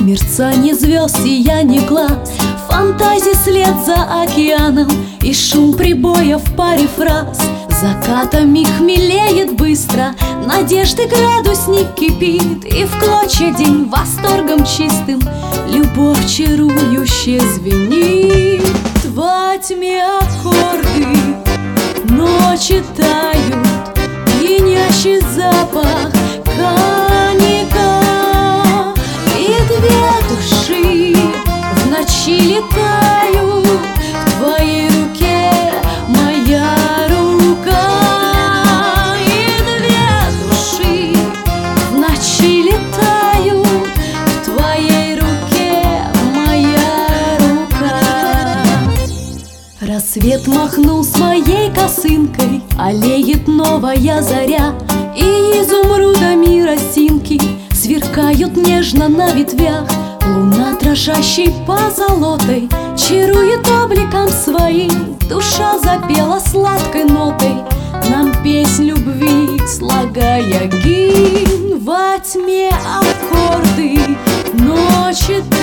мерцание звезд, сияние глаз, фантазии след за океаном и шум прибоя в паре фраз. Закатами хмелеет быстро, надежды градусник кипит, и в клочья день восторгом чистым любовь чарующе звенит. Во тьме аккорды ночи тают, пьянящий запах коньяка, и две души в ночи летают. В твоей руке моя рука, и две души в ночи летают. В твоей руке моя рука. Рассвет махнул с моей косынкой, аллеет новая заря, и изумрудами росинки сверкают нежно на ветвях. Луна, дрожащей позолотой, чарует обликом своим. Душа запела сладкой нотой нам песнь любви, слагая гимн. Во тьме аккорды ночи